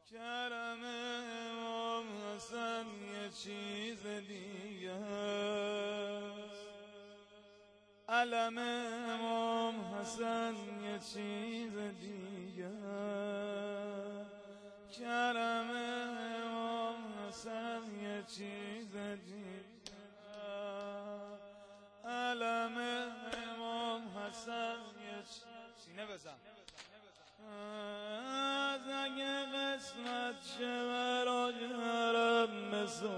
کرم امام حسن یه چیز دیگه است، علم امام حسن یه چیز دیگه است، کرم امام حسن یه چیز دیگه است، علم امام حسن یه سینه بزن از اگه قسمت شه برای حرم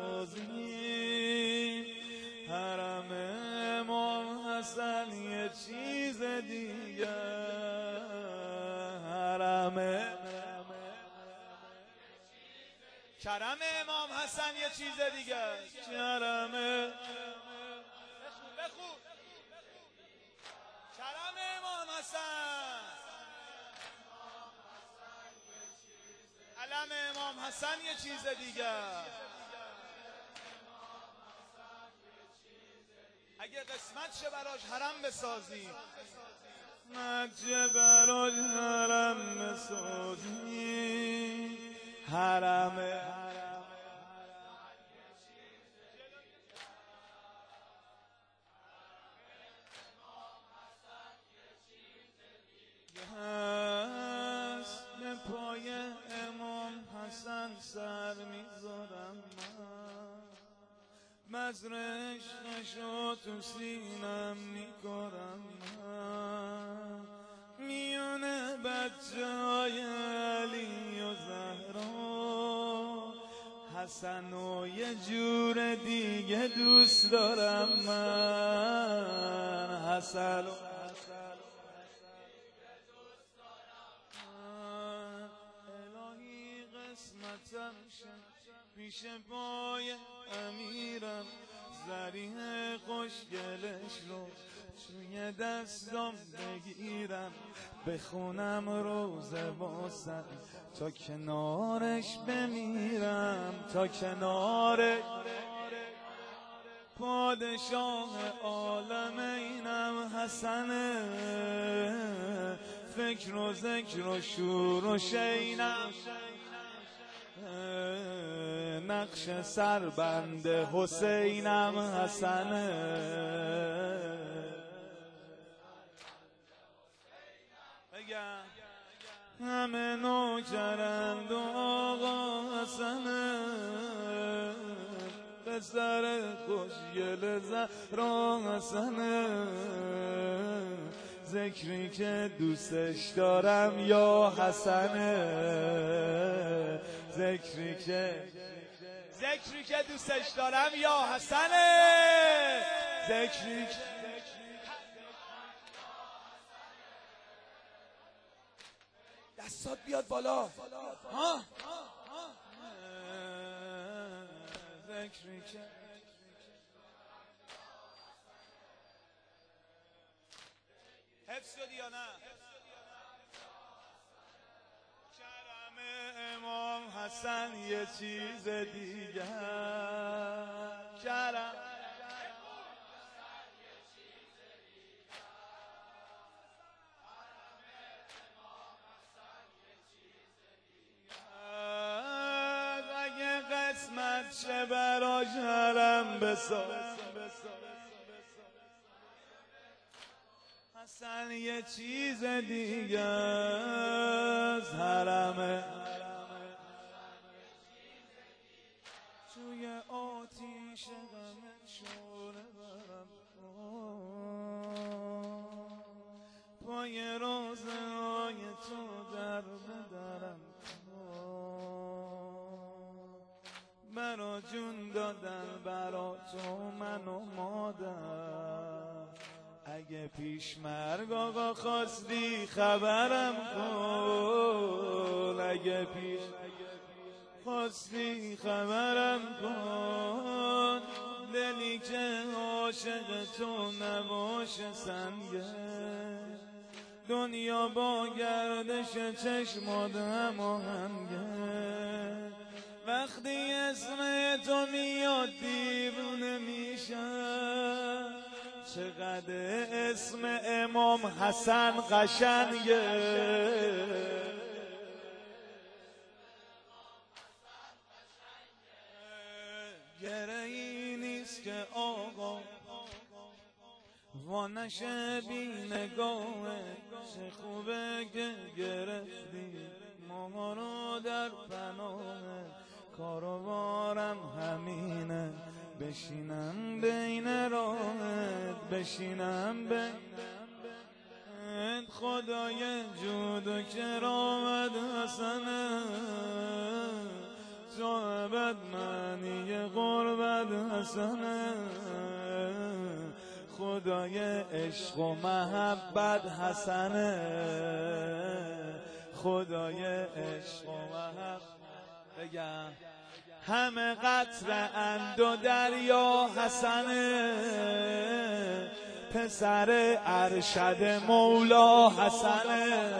بسازی، حرم امام حسن یه چیز دیگه، حرم کرم امام حسن یه چیز دیگه، کرم بخون کرم امام حسن، علم امام حسن یه چیز دیگه. اگه قسمت شه براش حرم بسازی، قسمت براش حرم بسازی، حرم هست به پای امام حسن سر میذارم من، بذر عشقشو تو سینم میکنم من، میونه بچه های علی و زهرا، حسن و یه جور دیگه دوست دارم من، حسن الهی قسمتم شد پیش پای امیرم، زریح خوشگلش رو توی دستم بگیرم، بخونم روزه واسه تا کنارش بمیرم، تا کنارش پادشاه عالم اینم حسنه، فکر و ذکر و شور و شینم، نقش سربند حسینم حسنه، بگم همه نوکرند و آقا حسنه، پسر خوشگل زهرا حسنه، ذکری که دوستش دارم یا حسنه، ذکری که دوستش دارم یا حسنه، ذکری که دستات بیاد بالا ها، ذکری که حفظ شدی یا نه؟ کرم امام حسن یه چیز دیگه، کرم اگه قسمت شه براش حرم بساز، حسن یه چیز دیگه از، حرم توی آتیش غم شعله برم، پای روزه های تو در بدرم، برا جون دادن برا تو من و مادر، اگه پیش مرگ آقا خواستی خبرم کن، اگه پیش خواستی خبرم کن، دلی که عاشق تو نباشه سنگه، دنیا با گردش چشمات هماهنگه، وقتی اسم تو میاد دیوونه میشم، چقدر اسم امام حسن قشنگه، گرهی نیست که آقا وانشه بی نگاهه، چه خوبه که گرفتی ما رو در پناهه. کاروارم همینه، بشینم بین راهت، بشینم بین خدای جود و کرامت حسنه، صاحبت معنی غربت حسنه، خدای عشق و محبت حسنه، خدای عشق و محبت. بگم همه قطره اند و دریا حسنه، پسر ارشد مولا حسنه،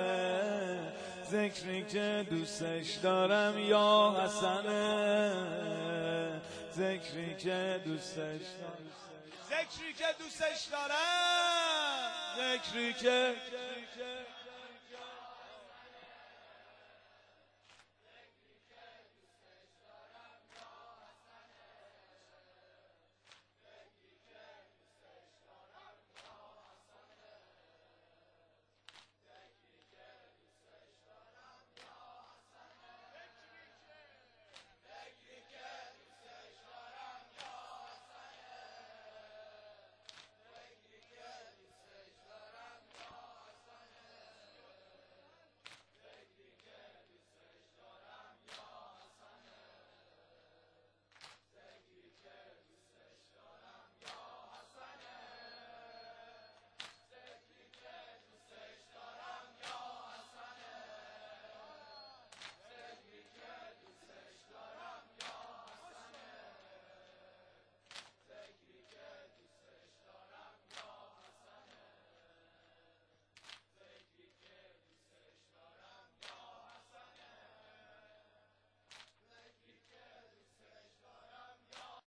ذکری که دوستش دارم یا حسنه، ذکری که دوستش دارم، ذکری که دوستش دارم، ذکری که